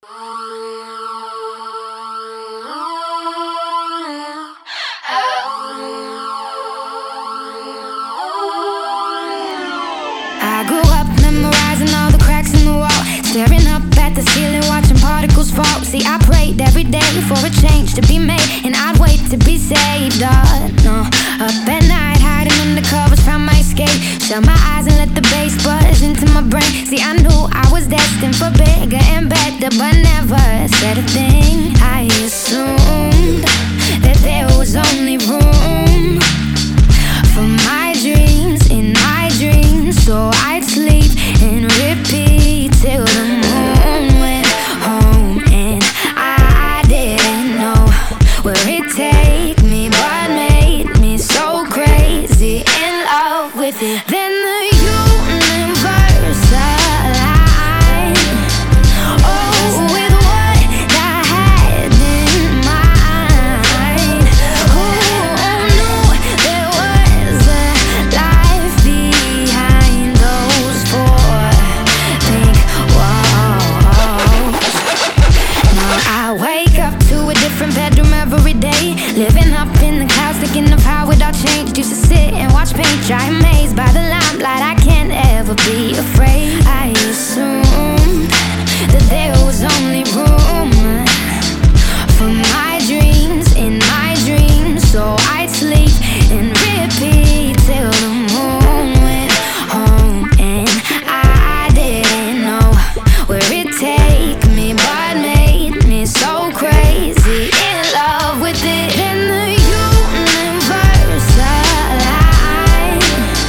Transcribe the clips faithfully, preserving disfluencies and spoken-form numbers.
I grew up memorizing all the cracks in the wall, staring up at the ceiling, watching particles fall. See, I prayed every day for a change to be made, and I'd wait to be saved. Oh, no. Up at night, hiding under covers, found my escape. Shut my eyes and let the bass buzz into my brain. See, I knew I was destined for bigger and better, but never said a thing. I assumed that there was only room for my dreams in my dreams, so I'd sleep and repeat till the moon went home. And I didn't know where it'd take me, but made me so crazy in love with it. Then the universe aligned, oh, with what I had in mind. Who knew there was a life behind those four pink walls? Now I wake up to a different bedroom every day, living up in the clouds, thinking of how it all changed. Used to sit and watch paint dry, amazed by the limelight. I can't ever be afraid. I assumed that there was only room for my dreams in my dreams, so I'd sleep and repeat till the moon went home. And I didn't know where it'd take me, but made me so crazy in love with it. Then the universe aligned,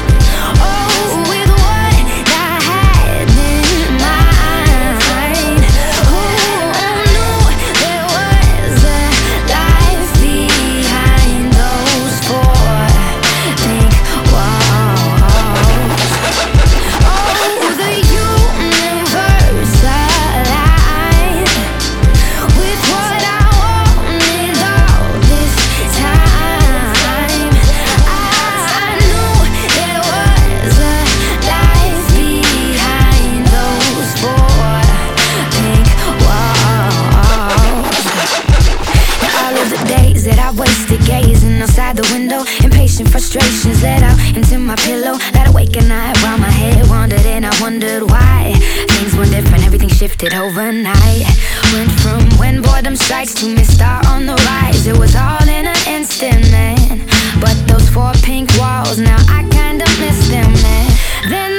oh, with what I had in mind. Who knew there was a life behind those four pink walls? Oh, the universe aligned with what I wanted all this time. I knew there was a life behind those four pink walls. All of the days that I wasted gazing outside the window, impatient frustrations let out into my pillow. Lied awake at night while my head wandered, and I wondered why things were different, everything shifted overnight. Went from when boredom strikes to mist star on the rise. It was all in an instant, man. But those four pink walls, now I kinda miss them, man. Then